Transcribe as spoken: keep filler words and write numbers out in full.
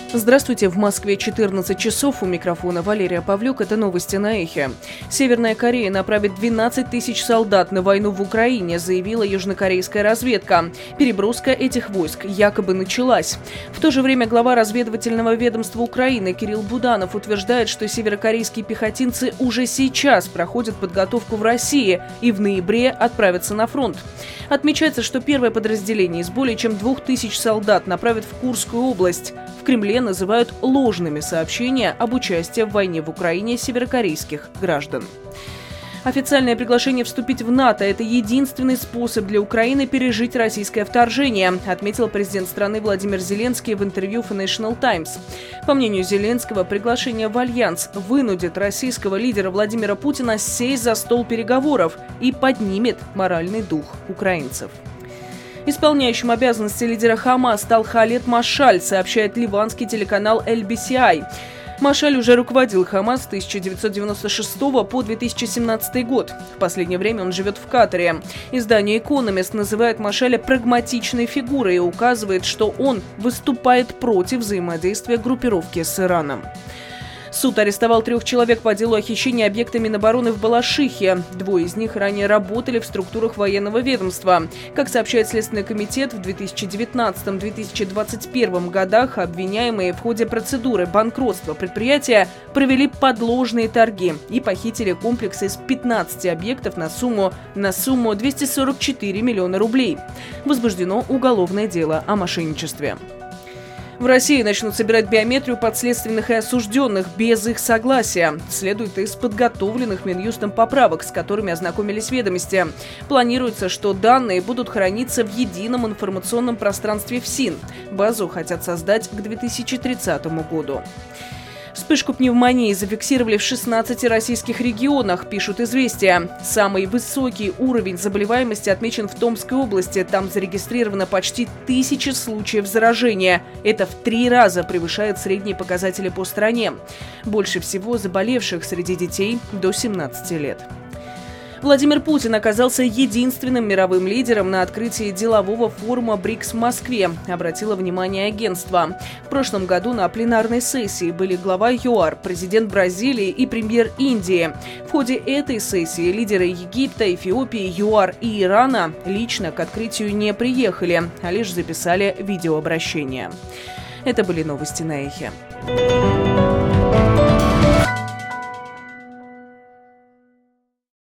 Здравствуйте, в Москве четырнадцать часов, у микрофона Валерия Павлюк, это новости на Эхе. Северная Корея направит двенадцать тысяч солдат на войну в Украине, заявила южнокорейская разведка. Переброска этих войск якобы началась. В то же время глава разведывательного ведомства Украины Кирилл Буданов утверждает, что северокорейские пехотинцы уже сейчас проходят подготовку в России и в ноябре отправятся на фронт. Отмечается, что первое подразделение из более чем двух тысяч солдат направят в Курскую область. В Кремле называют ложными сообщения об участии в войне в Украине северокорейских граждан. Официальное приглашение вступить в НАТО – это единственный способ для Украины пережить российское вторжение, отметил президент страны Владимир Зеленский в интервью Financial Times. По мнению Зеленского, приглашение в Альянс вынудит российского лидера Владимира Путина сесть за стол переговоров и поднимет моральный дух украинцев. Исполняющим обязанности лидера Хамас стал Халед Машаль, сообщает ливанский телеканал эл би си ай. Машаль уже руководил Хамас с тысяча девятьсот девяносто шестого по две тысячи семнадцатый год. В последнее время он живет в Катаре. Издание «Экономист» называет Машаля прагматичной фигурой и указывает, что он выступает против взаимодействия группировки с Ираном. Суд арестовал трех человек по делу о хищении объекта Минобороны в Балашихе. Двое из них ранее работали в структурах военного ведомства. Как сообщает Следственный комитет, в две тысячи девятнадцатом — две тысячи двадцать первом годах обвиняемые в ходе процедуры банкротства предприятия провели подложные торги и похитили комплекс из пятнадцати объектов на сумму, на сумму двести сорок четыре миллиона рублей. Возбуждено уголовное дело о мошенничестве. В России начнут собирать биометрию подследственных и осужденных без их согласия. Следует из подготовленных Минюстом поправок, с которыми ознакомились ведомости. Планируется, что данные будут храниться в едином информационном пространстве ФСИН. Базу хотят создать к две тысячи тридцатому году. Вспышку пневмонии зафиксировали в шестнадцати российских регионах, пишут «Известия». Самый высокий уровень заболеваемости отмечен в Томской области. Там зарегистрировано почти тысяча случаев заражения. Это в три раза превышает средние показатели по стране. Больше всего заболевших среди детей до семнадцати лет. Владимир Путин оказался единственным мировым лидером на открытии делового форума БРИКС в Москве, обратило внимание агентство. В прошлом году на пленарной сессии были глава ЮАР, президент Бразилии и премьер Индии. В ходе этой сессии лидеры Египта, Эфиопии, ЮАР и Ирана лично к открытию не приехали, а лишь записали видеообращение. Это были новости на Эхе.